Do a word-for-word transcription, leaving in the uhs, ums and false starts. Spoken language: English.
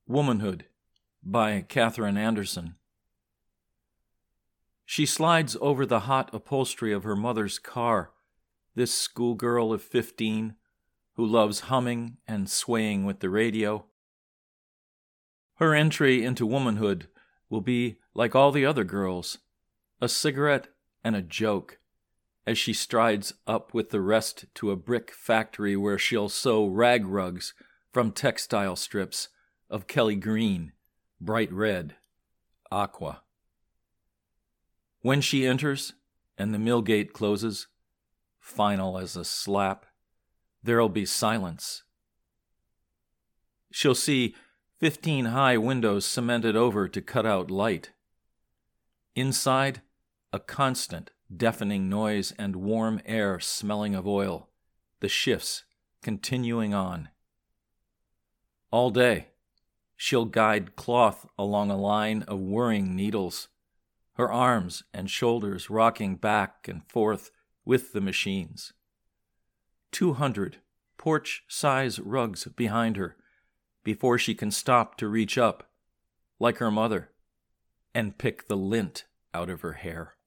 Womanhood by Catherine Anderson. She slides over the hot upholstery of her mother's car, this schoolgirl of fifteen who loves humming and swaying with the radio. Her entry into womanhood will be like all the other girls, a cigarette and a joke, as she strides up with the rest to a brick factory where she'll sew rag rugs from textile strips of Kelly green, bright red, aqua. When she enters and the mill gate closes, final as a slap, there'll be silence. She'll see fifteen high windows cemented over to cut out light. Inside, a constant, deafening noise and warm air smelling of oil, the shifts continuing on. All day, she'll guide cloth along a line of whirring needles, her arms and shoulders rocking back and forth with the machines. Two hundred porch-size rugs behind her before she can stop to reach up, like her mother, and pick the lint out of her hair.